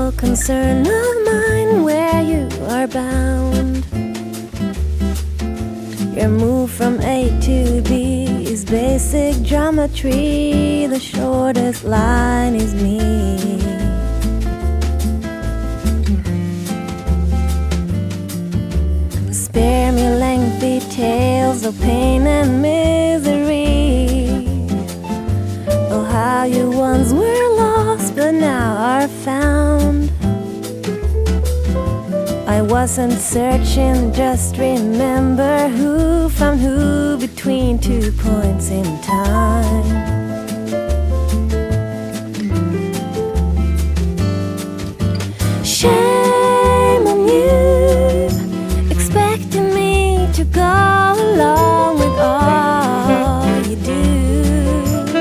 no concern of mine where you are bound. Your move from A to B is basic geometry. The shortest line is me. Spare me lengthy tales of pain and misery. Oh, how you once were lost but now are found. I wasn't searching, just remember who found who between 2 points in time. Shame on you, expecting me to go along with all you do.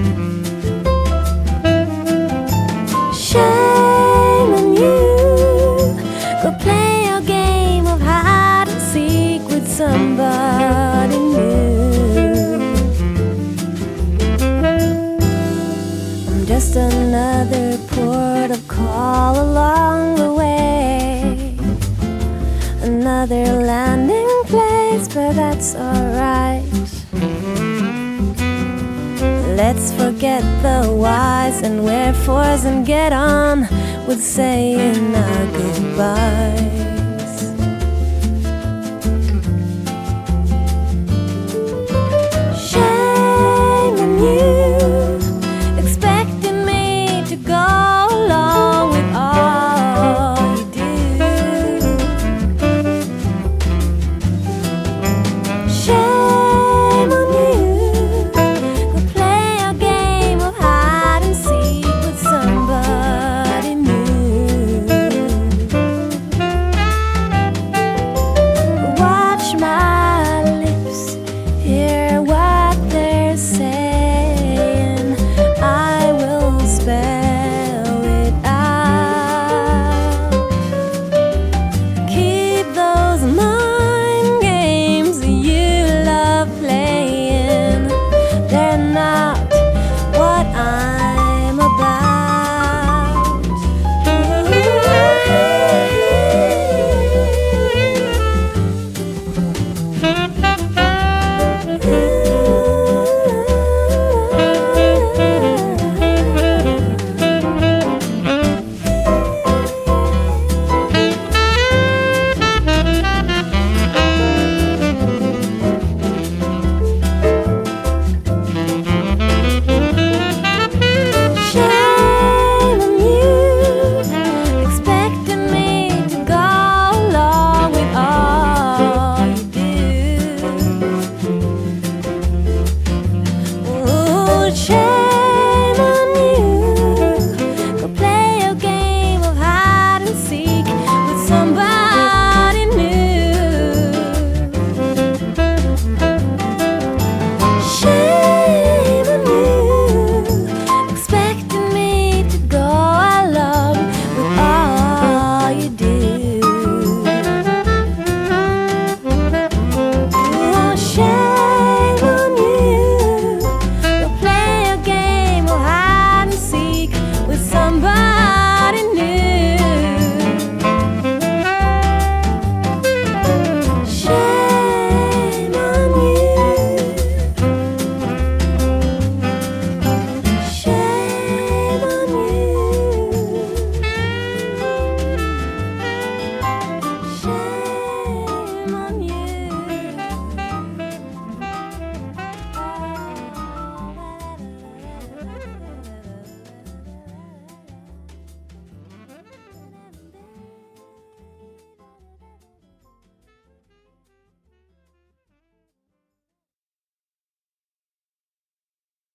Shame on you, go play a game of hide and seek with somebody new. I'm just another port of call along the way, another landing place, but that's alright. Let's forget the whys and wherefores and get on with saying our goodbye.